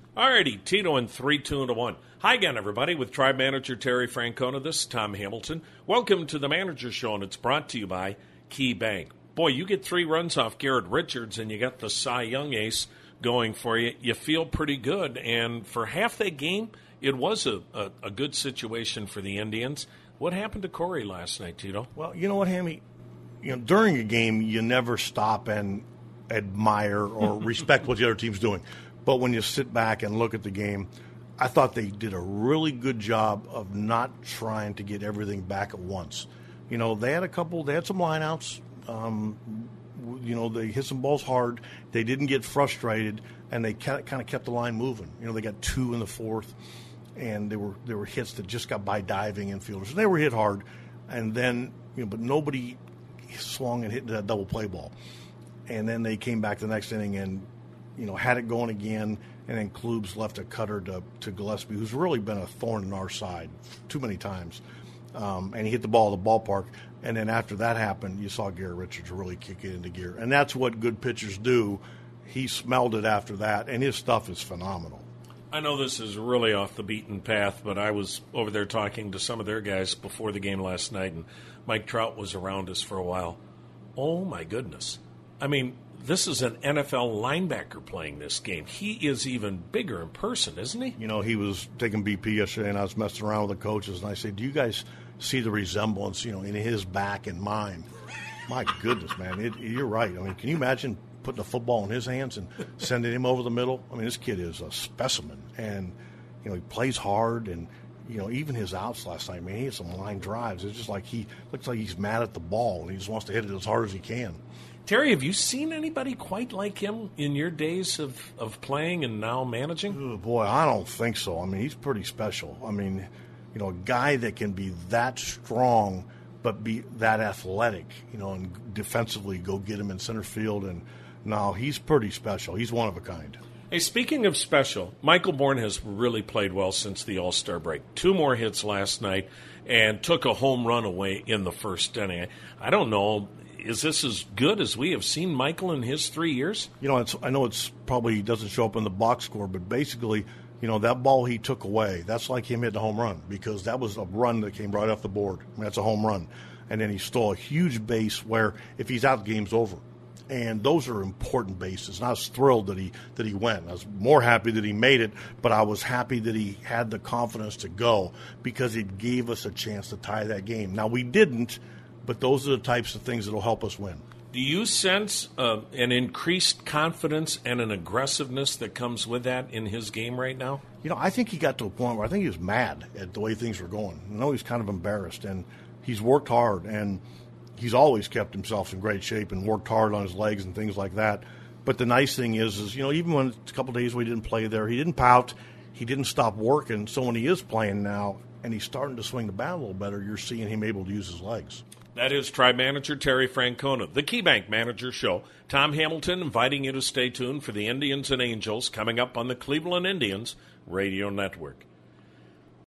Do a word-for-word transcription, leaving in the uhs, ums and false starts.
Alrighty, Tito in three, two, and a one. Hi again, everybody, with Tribe Manager Terry Francona. This is Tom Hamilton. Welcome to the Manager Show, and it's brought to you by Key Bank. Boy, you get three runs off Garrett Richards, and you got the Cy Young ace going for you. You feel pretty good, and for half that game, it was a, a, a good situation for the Indians. What happened to Corey last night, Tito? Well, you know what, Hammy? You know, during a game, you never stop and admire or respect what the other team's doing. But when you sit back and look at the game, I thought they did a really good job of not trying to get everything back at once. You know, they had a couple, they had some lineouts. Um, you know, they hit some balls hard. They didn't get frustrated, and they kind of kept the line moving. You know, they got two in the fourth, and they were there were hits that just got by diving infielders. And they were hit hard, and then, you know, but nobody swung and hit that double play ball. And then they came back the next inning and, you know, had it going again, and then Klubs left a cutter to, to Gillespie, who's really been a thorn in our side too many times. Um, and he hit the ball at the ballpark. And then after that happened, you saw Garrett Richards really kick it into gear. And that's what good pitchers do. He smelled it after that, and his stuff is phenomenal. I know this is really off the beaten path, but I was over there talking to some of their guys before the game last night, and Mike Trout was around us for a while. Oh, my goodness. I mean, this is an N F L linebacker playing this game. He is even bigger in person, isn't he? You know, he was taking B P yesterday, and I was messing around with the coaches, and I said, do you guys see the resemblance, you know, in his back and mine? My goodness, man, it, you're right. I mean, can you imagine putting a football in his hands and sending him over the middle? I mean, this kid is a specimen, and, you know, he plays hard, and, you know, even his outs last night, I mean, he had some line drives. It's just like he looks like he's mad at the ball, and he just wants to hit it as hard as he can. Terry, have you seen anybody quite like him in your days of, of playing and now managing? Oh, boy, I don't think so. I mean, he's pretty special. I mean, you know, a guy that can be that strong but be that athletic, you know, and defensively go get him in center field. And no, he's pretty special. He's one of a kind. Hey, speaking of special, Michael Bourn has really played well since the All-Star break. Two more hits last night and took a home run away in the first inning. I don't know. Is this as good as we have seen Michael in his three years? You know, it's, I know it's probably doesn't show up in the box score, but basically, you know, that ball he took away, that's like him hitting a home run, because that was a run that came right off the board. I mean, that's a home run. And then he stole a huge base where if he's out, the game's over. And those are important bases. And I was thrilled that he that he went. I was more happy that he made it, but I was happy that he had the confidence to go, because it gave us a chance to tie that game. Now, we didn't, but those are the types of things that will help us win. Do you sense uh, an increased confidence and an aggressiveness that comes with that in his game right now? You know, I think he got to a point where I think he was mad at the way things were going. I know he's kind of embarrassed, and he's worked hard, and he's always kept himself in great shape and worked hard on his legs and things like that. But the nice thing is, is you know, even when a couple of days we didn't play there, he didn't pout. He didn't stop working. So when he is playing now and he's starting to swing the bat a little better, you're seeing him able to use his legs. That is Tribe Manager Terry Francona, the KeyBank Manager Show. Tom Hamilton inviting you to stay tuned for the Indians and Angels coming up on the Cleveland Indians Radio Network.